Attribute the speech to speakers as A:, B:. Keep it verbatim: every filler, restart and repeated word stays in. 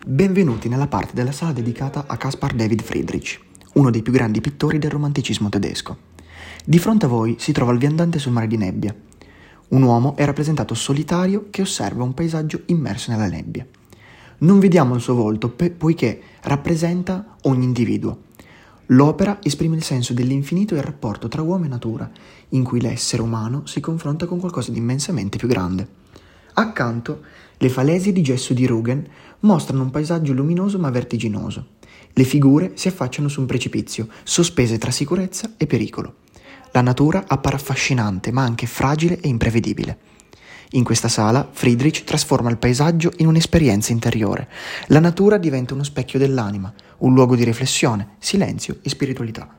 A: Benvenuti nella parte della sala dedicata a Caspar David Friedrich, uno dei più grandi pittori del romanticismo tedesco. Di fronte a voi si trova il viandante sul mare di nebbia. Un uomo è rappresentato solitario che osserva un paesaggio immerso nella nebbia. Non vediamo il suo volto pe- poiché rappresenta ogni individuo. L'opera esprime il senso dell'infinito e il rapporto tra uomo e natura, in cui l'essere umano si confronta con qualcosa di immensamente più grande. Accanto, le falesie di gesso di Rügen mostrano un paesaggio luminoso ma vertiginoso. Le figure si affacciano su un precipizio, sospese tra sicurezza e pericolo. La natura appare affascinante ma anche fragile e imprevedibile. In questa sala, Friedrich trasforma il paesaggio in un'esperienza interiore. La natura diventa uno specchio dell'anima, un luogo di riflessione, silenzio e spiritualità.